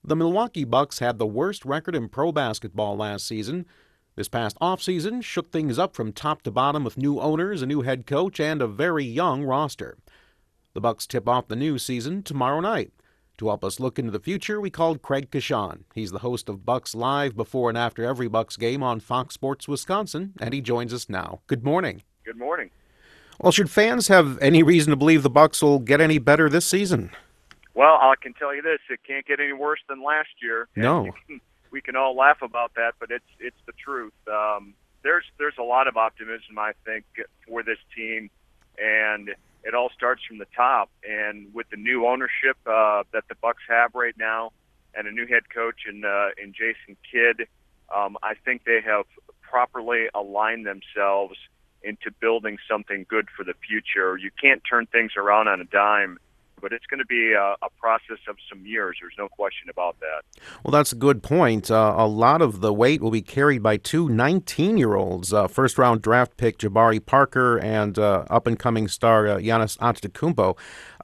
The Milwaukee Bucks had the worst record in pro basketball last season. This past offseason shook things up from top to bottom with new owners, a new head coach, and a very young roster. The Bucks tip off the new season tomorrow night. To help us look into the future, we called Craig Kashan. He's the host of Bucks Live before and after every Bucks game on Fox Sports Wisconsin, and he joins us now. Good morning. Good morning. Well, should fans have any reason to believe the Bucks will get any better this season? Well, I can tell you this: it can't get any worse than last year, and No. we can all laugh about that, but it's the truth. There's a lot of optimism, I think, for this team, and it all starts from the top. And with the new ownership that the Bucks have right now, and a new head coach in Jason Kidd, I think they have properly aligned themselves into building something good for the future. You can't turn things around on a dime, but it's going to be a process of some years. There's no question about that. Well, that's a good point. A lot of the weight will be carried by two 19-year-olds, first-round draft pick Jabari Parker and up-and-coming star Giannis Antetokounmpo.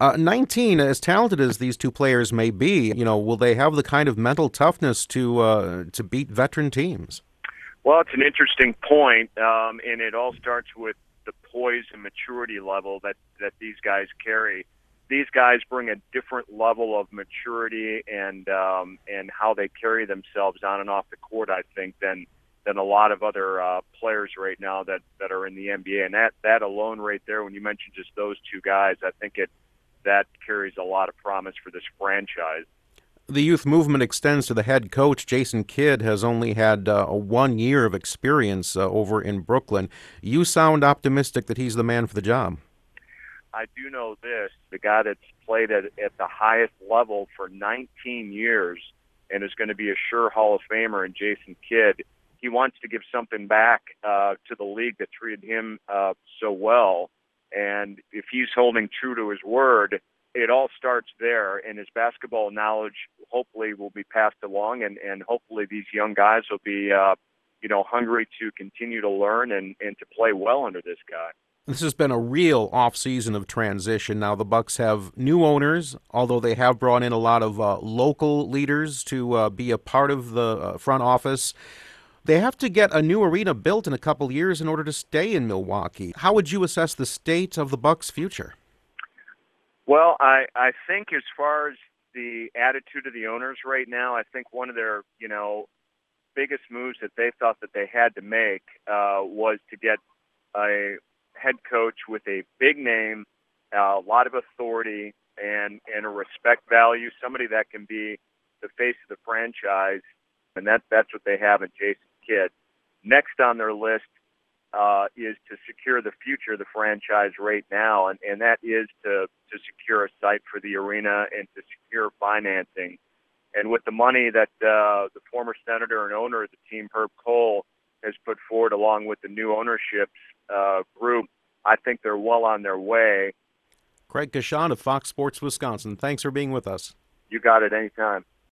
19, as talented as these two players may be, will they have the kind of mental toughness to beat veteran teams? Well, it's an interesting point, and it all starts with the poise and maturity level that these guys carry. These guys bring a different level of maturity and how they carry themselves on and off the court, I think, than a lot of other players right now that are in the NBA. And that alone right there, when you mention just those two guys, I think that carries a lot of promise for this franchise. The youth movement extends to the head coach. Jason Kidd has only had 1 year of experience over in Brooklyn. You sound optimistic that he's the man for the job. I do know this: the guy that's played at the highest level for 19 years and is going to be a sure Hall of Famer in Jason Kidd. He wants to give something back to the league that treated him so well. And if he's holding true to his word, it all starts there. And his basketball knowledge hopefully will be passed along, and hopefully these young guys will be hungry to continue to learn and to play well under this guy. This has been a real off-season of transition. Now the Bucks have new owners, although they have brought in a lot of local leaders to be a part of the front office. They have to get a new arena built in a couple years in order to stay in Milwaukee. How would you assess the state of the Bucks' future? Well, I think as far as the attitude of the owners right now, I think one of their biggest moves that they thought that they had to make was to get a head coach with a big name, a lot of authority, and a respect value, somebody that can be the face of the franchise, and that's what they have in Jason Kidd. Next on their list is to secure the future of the franchise right now, and that is to secure a site for the arena and to secure financing. And with the money that the former senator and owner of the team, Herb Kohl, has put forward along with the new ownership's group, I think they're well on their way. Craig Kashan of Fox Sports Wisconsin, thanks for being with us. You got it anytime.